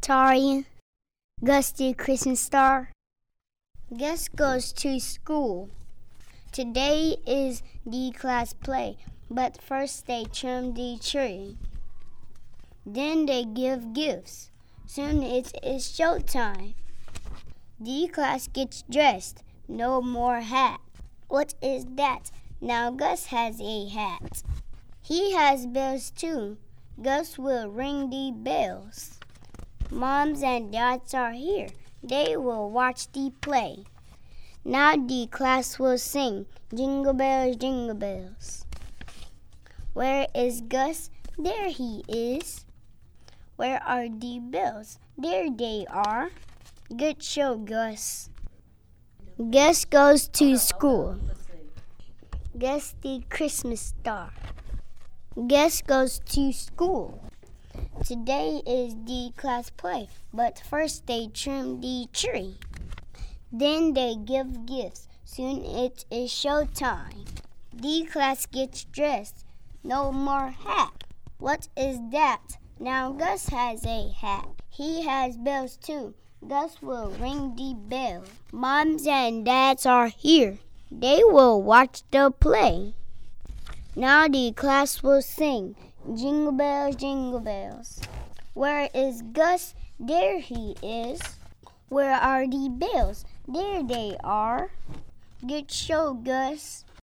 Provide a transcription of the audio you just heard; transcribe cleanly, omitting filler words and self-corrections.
Tarian, Gus the Christmas star. Gus goes to school. Today is the class play, but first they trim the tree. Then they give gifts. Soon it is showtime. The class gets dressed. No more hat. What is that? Now Gus has a hat. He has bells too. Gus will ring the bells. Moms and dads are here. They will watch the play. Now the class will sing, jingle bells, jingle bells. Where is Gus? There he is. Where are the bells? There they are. Good show, Gus. Gus goes to school. Gus the Christmas star. Gus goes to school. Today is the class play, but first they trim the tree. Then they give gifts. Soon it is showtime. The class gets dressed. No more hat. What is that? Now Gus has a hat. He has bells too. Gus will ring the bell. Moms and dads are here. They will watch the play. Now the class will sing, jingle bells, jingle bells. Where is Gus? There he is. Where are the bells? There they are. Good show, Gus.